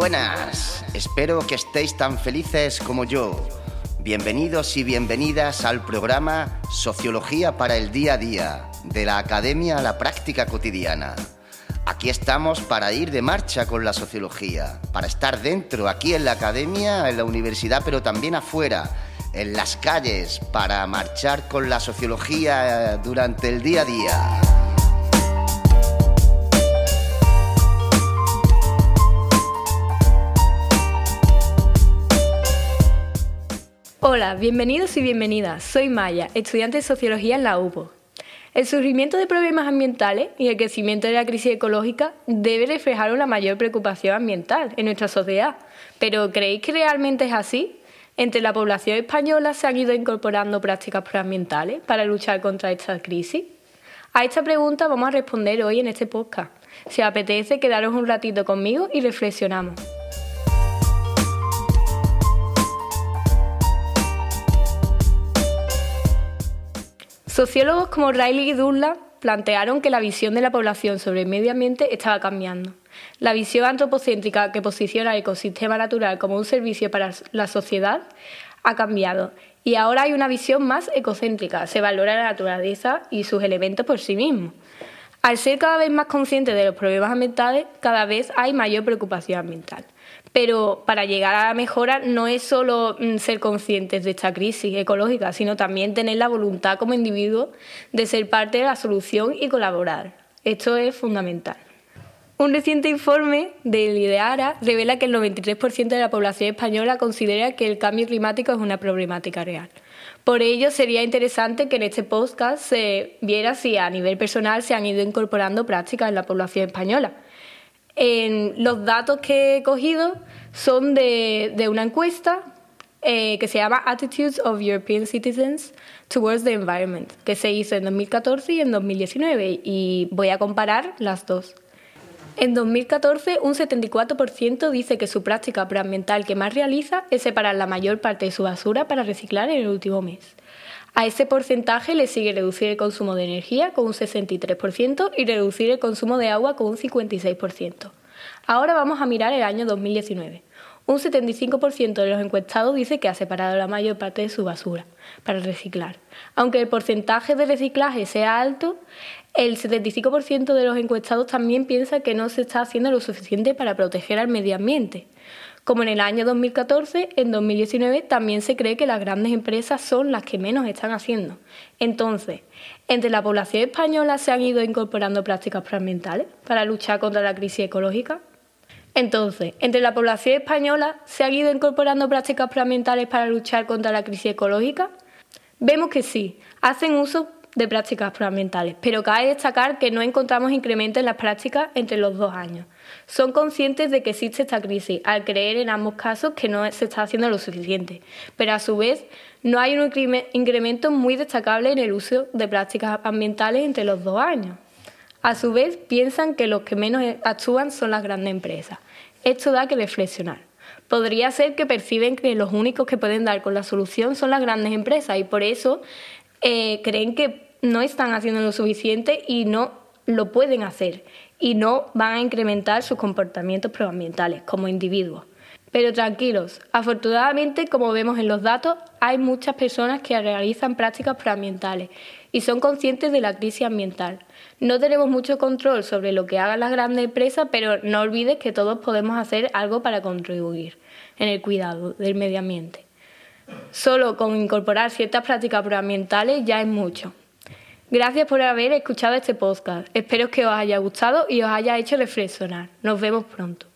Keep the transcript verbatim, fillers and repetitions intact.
buenas, espero que estéis tan felices como yo. Bienvenidos y bienvenidas al programa Sociología para el Día a Día, de la Academia a la Práctica Cotidiana. Aquí estamos para ir de marcha con la sociología, para estar dentro, aquí en la academia, en la universidad, pero también afuera, en las calles, para marchar con la sociología durante el día a día. Hola, bienvenidos y bienvenidas. Soy Maya, estudiante de Sociología en la U P O. El surgimiento de problemas ambientales y el crecimiento de la crisis ecológica debe reflejar una mayor preocupación ambiental en nuestra sociedad. Pero ¿creéis que realmente es así? ¿Entre la población española se han ido incorporando prácticas proambientales para luchar contra esta crisis? A esta pregunta vamos a responder hoy en este podcast. Si os apetece, quedaros un ratito conmigo y reflexionamos. Sociólogos como Riley y Dunlap plantearon que la visión de la población sobre el medio ambiente estaba cambiando. La visión antropocéntrica que posiciona el ecosistema natural como un servicio para la sociedad ha cambiado y ahora hay una visión más ecocéntrica. Se valora la naturaleza y sus elementos por sí mismos. Al ser cada vez más conscientes de los problemas ambientales, cada vez hay mayor preocupación ambiental. Pero para llegar a la mejora no es solo ser conscientes de esta crisis ecológica, sino también tener la voluntad como individuo de ser parte de la solución y colaborar. Esto es fundamental. Un reciente informe del IDEARA revela que el noventa y tres por ciento de la población española considera que el cambio climático es una problemática real. Por ello, sería interesante que en este podcast se viera si a nivel personal se han ido incorporando prácticas en la población española. En los datos que he cogido son de, de una encuesta eh, que se llama Attitudes of European Citizens Towards the Environment, que se hizo en dos mil catorce y en dos mil diecinueve, y voy a comparar las dos. En dos mil catorce, un setenta y cuatro por ciento dice que su práctica proambiental que más realiza es separar la mayor parte de su basura para reciclar en el último mes. A ese porcentaje le sigue reducir el consumo de energía con un sesenta y tres por ciento y reducir el consumo de agua con un cincuenta y seis por ciento. Ahora vamos a mirar el año dos mil diecinueve. Un setenta y cinco por ciento de los encuestados dice que ha separado la mayor parte de su basura para reciclar. Aunque el porcentaje de reciclaje sea alto, el setenta y cinco por ciento de los encuestados también piensa que no se está haciendo lo suficiente para proteger al medio ambiente. Como en el año dos mil catorce, en dos mil diecinueve también se cree que las grandes empresas son las que menos están haciendo. Entonces, ¿entre la población española se han ido incorporando prácticas proambientales para luchar contra la crisis ecológica? Entonces, ¿entre la población española se han ido incorporando prácticas proambientales para luchar contra la crisis ecológica? Vemos que sí, hacen uso de prácticas proambientales, pero cabe destacar que no encontramos incremento en las prácticas entre los dos años. Son conscientes de que existe esta crisis, al creer en ambos casos que no se está haciendo lo suficiente, pero a su vez no hay un incremento muy destacable en el uso de prácticas ambientales entre los dos años. A su vez piensan que los que menos actúan son las grandes empresas. Esto da que reflexionar. Podría ser que perciben que los únicos que pueden dar con la solución son las grandes empresas y por eso eh, creen que no están haciendo lo suficiente y no lo pueden hacer y no van a incrementar sus comportamientos proambientales como individuos. Pero tranquilos, afortunadamente, como vemos en los datos, hay muchas personas que realizan prácticas proambientales y son conscientes de la crisis ambiental. No tenemos mucho control sobre lo que hagan las grandes empresas, pero no olvides que todos podemos hacer algo para contribuir en el cuidado del medio ambiente. Solo con incorporar ciertas prácticas proambientales ya es mucho. Gracias por haber escuchado este podcast. Espero que os haya gustado y os haya hecho reflexionar. Nos vemos pronto.